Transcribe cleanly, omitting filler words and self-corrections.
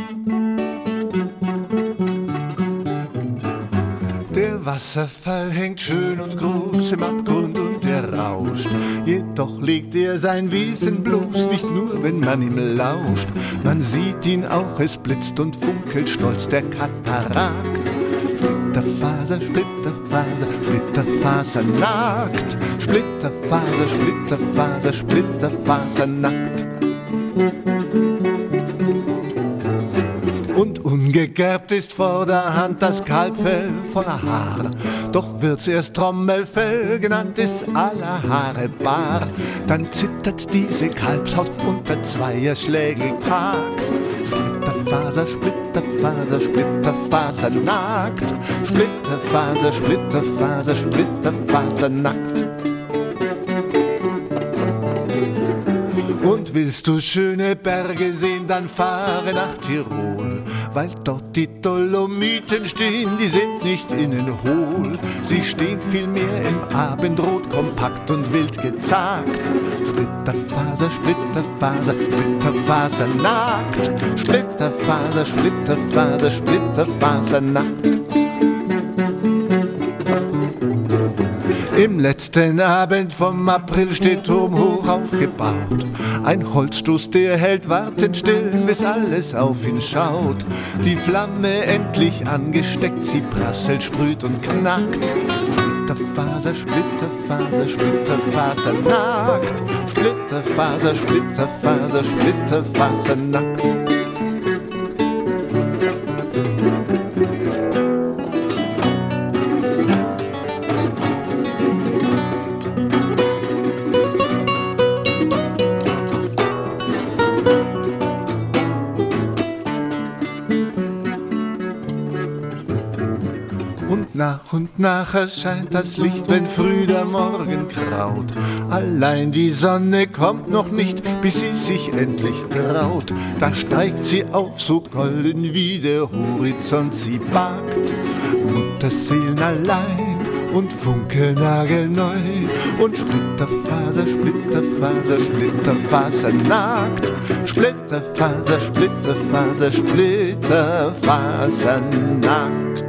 Der Wasserfall hängt schön und groß im Abgrund und er rauscht. Jedoch legt er sein Wesen bloß, nicht nur, wenn man ihm lauscht. Man sieht ihn auch, es blitzt und funkelt stolz der Katarakt. Splitterfaser, Splitterfaser, Splitterfaser nackt. Splitterfaser, Splitterfaser, Splitterfaser nackt. Und ungegerbt ist vor der Hand das Kalbfell voller Haar. Doch wird's erst Trommelfell genannt, ist aller Haare bar. Dann zittert diese Kalbshaut unter Zweierschlägeltakt. Splitterfaser, Splitterfaser, Splitterfaser nackt. Splitterfaser, Splitterfaser, Splitterfaser nackt. Und willst du schöne Berge sehen, dann fahre nach Tirol, weil dort die Dolomiten stehen, die sind nicht innen hohl. Sie stehen vielmehr im Abendrot, kompakt und wild gezagt. Splitterfaser, Splitterfaser, Splitterfaser nackt. Splitterfaser, Splitterfaser, Splitterfaser nackt. Im letzten Abend vom April steht turmhoch aufgebaut ein Holzstoß, der hält wartend still, bis alles auf ihn schaut. Die Flamme endlich angesteckt, sie prasselt, sprüht und knackt. Splitterfaser, Splitterfaser, Splitterfaser nackt. Splitterfaser, Splitterfaser, Splitterfaser nackt. Und nach erscheint das Licht, wenn früh der Morgen graut. Allein die Sonne kommt noch nicht, bis sie sich endlich traut. Da steigt sie auf, so golden wie der Horizont sie wagt. Mutterseelen allein und funkelnagelneu. Und Splitterfaser, Splitterfaser, Splitterfaser nackt. Splitterfaser, Splitterfaser, Splitterfaser nackt.